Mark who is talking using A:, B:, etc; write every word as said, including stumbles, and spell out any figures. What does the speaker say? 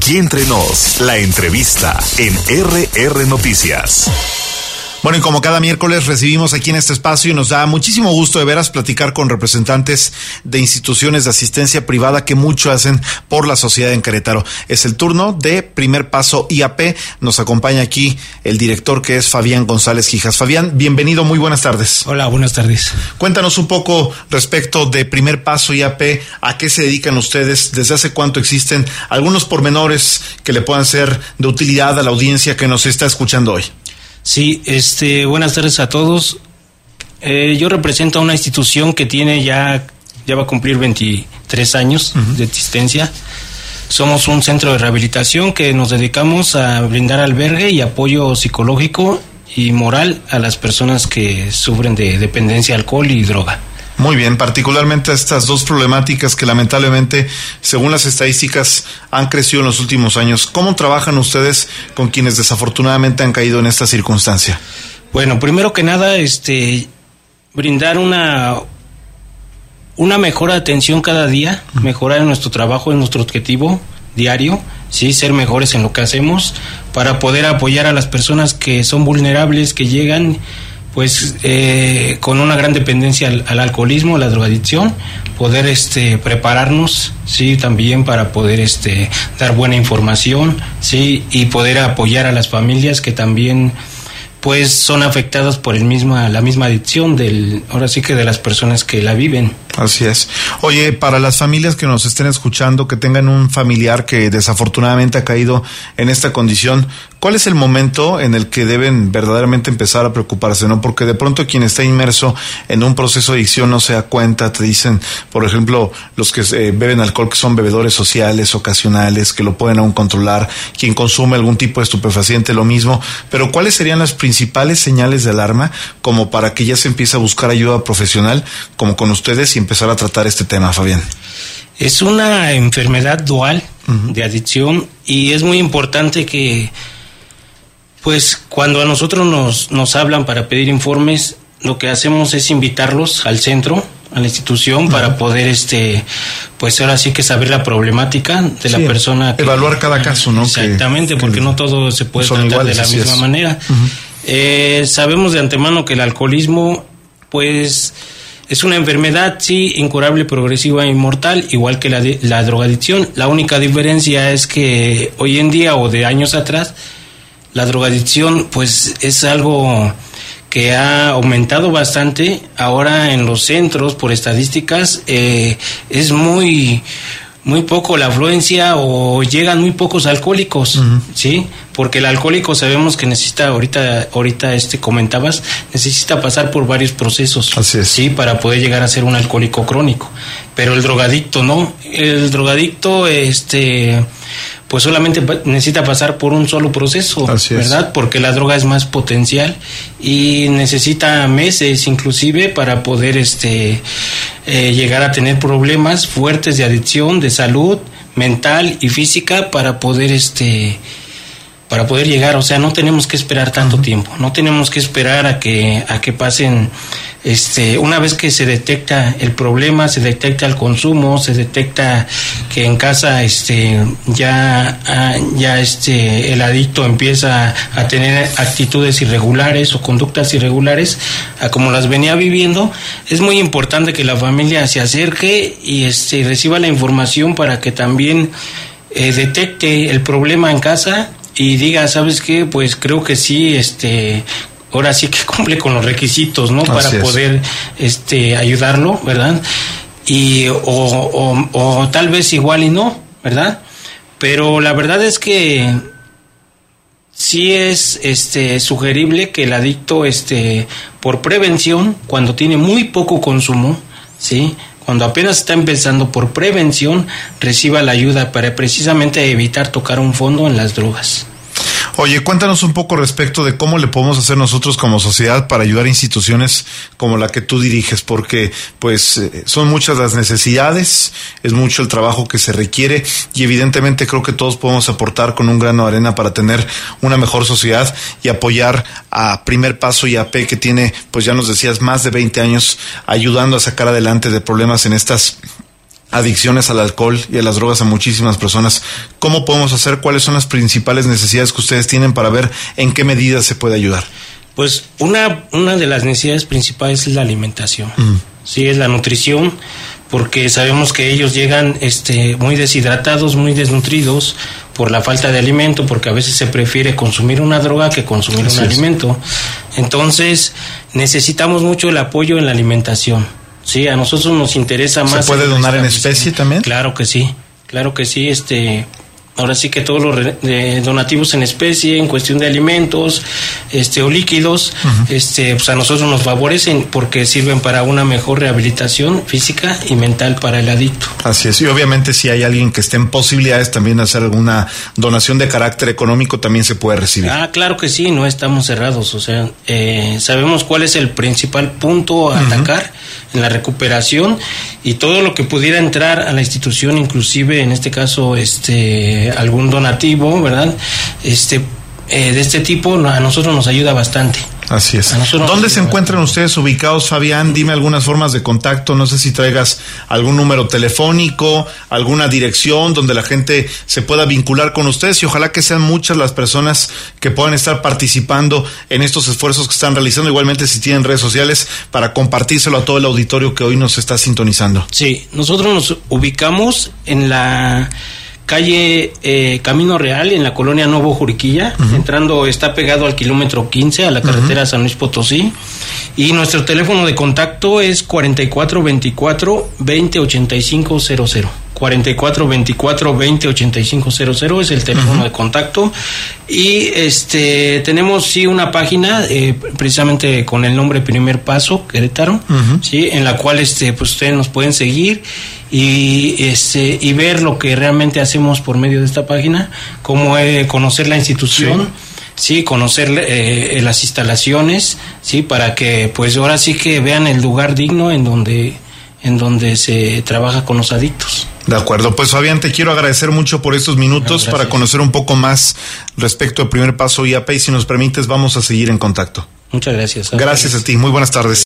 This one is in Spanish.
A: Aquí Entre Nos, la entrevista en R R Noticias.
B: Bueno, y como cada miércoles recibimos aquí en este espacio y nos da muchísimo gusto de veras platicar con representantes de instituciones de asistencia privada que mucho hacen por la sociedad en Querétaro. Es el turno de Primer Paso I A P. Nos acompaña aquí el director, que es Fabián González Quijas. Fabián, bienvenido, muy buenas tardes.
C: Hola, buenas tardes.
B: Cuéntanos un poco respecto de Primer Paso I A P, a qué se dedican ustedes, desde hace cuánto existen, algunos pormenores que le puedan ser de utilidad a la audiencia que nos está escuchando hoy.
C: Sí, este, buenas tardes a todos. Eh, yo represento a una institución que tiene ya, ya va a cumplir veintitrés años uh-huh. de existencia. Somos un centro de rehabilitación que nos dedicamos a brindar albergue y apoyo psicológico y moral a las personas que sufren de dependencia, alcohol y droga.
B: Muy bien, particularmente estas dos problemáticas que lamentablemente, según las estadísticas, han crecido en los últimos años. ¿Cómo trabajan ustedes con quienes desafortunadamente han caído en esta circunstancia?
C: Bueno, primero que nada, este, brindar una, una mejor atención cada día, uh-huh. mejorar en nuestro trabajo, en nuestro objetivo diario, sí, ser mejores en lo que hacemos, para poder apoyar a las personas que son vulnerables, que llegan pues eh, con una gran dependencia al, al alcoholismo, a la drogadicción, poder este prepararnos, sí, también para poder este dar buena información, sí, y poder apoyar a las familias que también pues son afectadas por el misma la misma adicción del ahora sí que de las personas que la viven.
B: Así es. Oye, para las familias que nos estén escuchando, que tengan un familiar que desafortunadamente ha caído en esta condición, ¿cuál es el momento en el que deben verdaderamente empezar a preocuparse, no? Porque de pronto quien está inmerso en un proceso de adicción no se da cuenta, te dicen, por ejemplo, los que eh, beben alcohol, que son bebedores sociales, ocasionales, que lo pueden aún controlar, quien consume algún tipo de estupefaciente, lo mismo, pero ¿cuáles serían las principales señales de alarma como para que ya se empiece a buscar ayuda profesional, como con ustedes, y empezar a tratar este tema, Fabián?
C: Es una enfermedad dual uh-huh. de adicción, y es muy importante que pues cuando a nosotros nos, nos hablan para pedir informes, lo que hacemos es invitarlos al centro, a la institución, uh-huh. para poder este pues ahora sí que saber la problemática de sí, la persona que,
B: evaluar cada caso, ¿no?
C: Exactamente, que, porque que no todo se puede tratar iguales, de la misma es. manera. Uh-huh. Eh, sabemos de antemano que el alcoholismo pues es una enfermedad, sí, incurable, progresiva e inmortal, igual que la, de, la drogadicción. La única diferencia es que hoy en día o de años atrás, la drogadicción pues es algo que ha aumentado bastante. Ahora en los centros, por estadísticas, eh, es muy muy poco la afluencia, o llegan muy pocos alcohólicos, uh-huh. ¿sí? Porque el alcohólico sabemos que necesita, ahorita ahorita este comentabas, necesita pasar por varios procesos,
B: Así es.
C: sí, para poder llegar a ser un alcohólico crónico. Pero el drogadicto no, el drogadicto este pues solamente necesita pasar por un solo proceso, Así ¿verdad? Es. Porque la droga es más potencial y necesita meses inclusive para poder este eh, llegar a tener problemas fuertes de adicción, de salud mental y física, para poder este para poder llegar, o sea, no tenemos que esperar tanto uh-huh. tiempo, no tenemos que esperar a que a que pasen este una vez que se detecta el problema, se detecta el consumo, se detecta que en casa este ya ya este el adicto empieza a tener actitudes irregulares o conductas irregulares a como las venía viviendo. Es muy importante que la familia se acerque y este reciba la información para que también eh, detecte el problema en casa y diga, ¿sabes qué? Pues creo que sí, este, ahora sí que cumple con los requisitos, ¿no? Para poder, este, ayudarlo, ¿verdad? Y, o, o, o tal vez igual y no, ¿verdad? Pero la verdad es que sí es, este, sugerible que el adicto, este, por prevención, cuando tiene muy poco consumo, ¿sí?, cuando apenas está empezando, por prevención, reciba la ayuda para precisamente evitar tocar un fondo en las drogas.
B: Oye, cuéntanos un poco respecto de cómo le podemos hacer nosotros como sociedad para ayudar a instituciones como la que tú diriges, porque pues eh, son muchas las necesidades, es mucho el trabajo que se requiere y evidentemente creo que todos podemos aportar con un grano de arena para tener una mejor sociedad y apoyar a Primer Paso I A P, que tiene, pues ya nos decías, más de veinte años ayudando a sacar adelante de problemas en estas adicciones al alcohol y a las drogas a muchísimas personas. ¿Cómo podemos hacer? ¿Cuáles son las principales necesidades que ustedes tienen para ver en qué medida se puede ayudar?
C: Pues una, una de las necesidades principales es la alimentación. Mm. Sí, es la nutrición, porque sabemos que ellos llegan este, muy deshidratados, muy desnutridos por la falta de alimento, porque a veces se prefiere consumir una droga que consumir Así un es. alimento. Entonces, necesitamos mucho el apoyo en la alimentación. Sí, a nosotros nos interesa más.
B: ¿Se puede donar en especie también?
C: Claro que sí, claro que sí, este... Ahora sí que todos los re, de donativos en especie, en cuestión de alimentos, este o líquidos, uh-huh. este pues a nosotros nos favorecen porque sirven para una mejor rehabilitación física y mental para el adicto.
B: Así es, y obviamente si hay alguien que esté en posibilidades también de hacer alguna donación de carácter económico, también se puede recibir.
C: Ah, claro que sí, no estamos cerrados, o sea, eh, sabemos cuál es el principal punto a uh-huh. atacar en la recuperación, y todo lo que pudiera entrar a la institución, inclusive en este caso este algún donativo, ¿verdad? Este eh, de este tipo a nosotros nos ayuda bastante.
B: Así es. ¿Dónde se encuentran ustedes ubicados, Fabián? Dime algunas formas de contacto, no sé si traigas algún número telefónico, alguna dirección donde la gente se pueda vincular con ustedes, y ojalá que sean muchas las personas que puedan estar participando en estos esfuerzos que están realizando, igualmente si tienen redes sociales, para compartírselo a todo el auditorio que hoy nos está sintonizando.
C: Sí, nosotros nos ubicamos en la calle eh, Camino Real, en la colonia Nuevo Juriquilla, uh-huh. entrando, está pegado al kilómetro quince, a la carretera uh-huh. San Luis Potosí, y nuestro teléfono de contacto es cuarenta y cuatro veinticuatro veinte ochenta y cinco cero cero. cuarenta y cuatro veinticuatro veinte ochenta y cinco cero cero es el teléfono uh-huh. de contacto, y este tenemos sí una página eh, precisamente con el nombre Primer Paso Querétaro, uh-huh. sí, en la cual este pues ustedes nos pueden seguir y este y ver lo que realmente hacemos por medio de esta página, como eh, conocer la institución, sí, sí conocer eh, las instalaciones, sí, para que pues ahora sí que vean el lugar digno en donde en donde se trabaja con los adictos.
B: De acuerdo, pues Fabián, te quiero agradecer mucho por estos minutos no, para conocer un poco más respecto al Primer Paso I A P, y si nos permites vamos a seguir en contacto.
C: Muchas gracias.
B: Gracias a ti, muy buenas tardes.